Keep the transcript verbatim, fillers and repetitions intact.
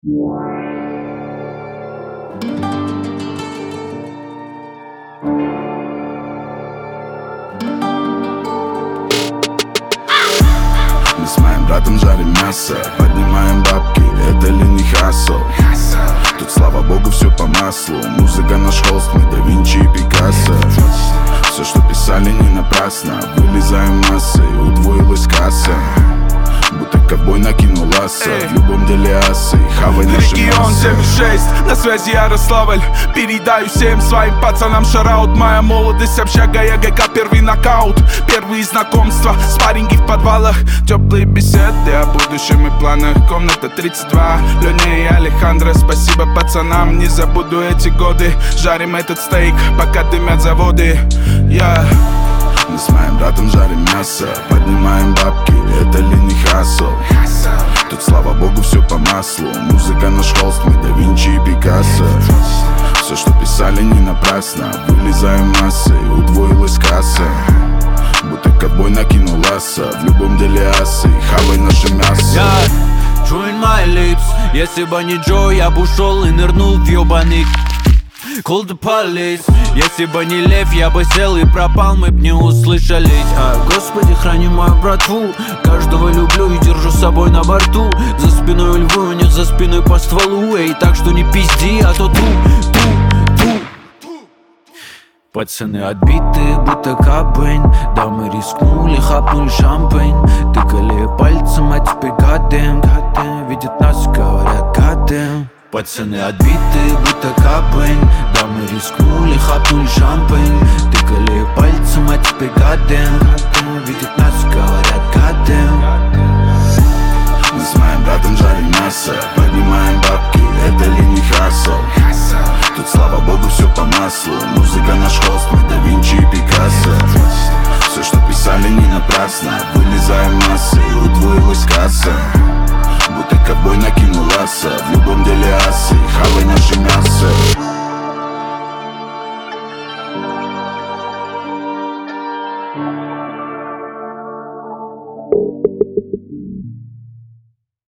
Мы с моим братом жарим мясо, поднимаем бабки, это ли не хасл? Тут, слава богу, все по маслу. Музыка наш холст, мы да Винчи и Пикассо. Все, что писали, не напрасно. Вылезаем массой, удвоилась касса. Будто ковбой накинул ласса. В любом деле асы, хавай наши Регион семьдесят шесть, на связи Ярославль. Передаю всем своим пацанам шараут. Моя молодость, общага, я ГК, первый нокаут. Первые знакомства, спарринги в подвалах. Теплые беседы о будущем и планах. Комната тридцать два, Леня и Алехандро. Спасибо пацанам, не забуду эти годы. Жарим этот стейк, пока дымят заводы. Я yeah. Мы с моим братом жарим мясо, поднимаем бабки, это ли не хасл? Тут, слава богу, все по маслу. Музыка наш холст, мы да Винчи и Пикассо. Все, что писали, не напрасно. Вылезаем массой, удвоилась касса. Будто ковбой накинул ласса. В любом деле асы, хавай наше мясо. Yeah. Join my lips. Если бы не Джо, я бы ушел и нырнул в ёбаный Call the police. Если бы не лев, я бы сел и пропал, мы б не услышались. А, Господи, храни мою братву. Каждого люблю и держу с собой на борту. За спиной львы, у них за спиной по стволу. Эй, так что не пизди, а то ту, ту, ту. Пацаны отбитые, будто кабень. Да, мы рискнули, хапнули шампань. Тыкали пальцем, а теперь goddamn, goddamn. Видят нас, говорят goddamn. Пацаны отбитые, будто кабень. Да, мы рискнули, хапнули шампань. Тыкали пальцем, а теперь goddamn, goddamn. Видят нас, говорят goddamn. Мы с моим братом жарим мясо, поднимаем бабки, это ли не хасл? Тут, слава богу, все по маслу. Музыка наш холст, мы да Винчи и Пикассо. Все, что писали, не напрасно. Вылезаем массой, удвоилась касса. Будто ковбой накинул ласса. В любом деле асы, хавай наше мясо.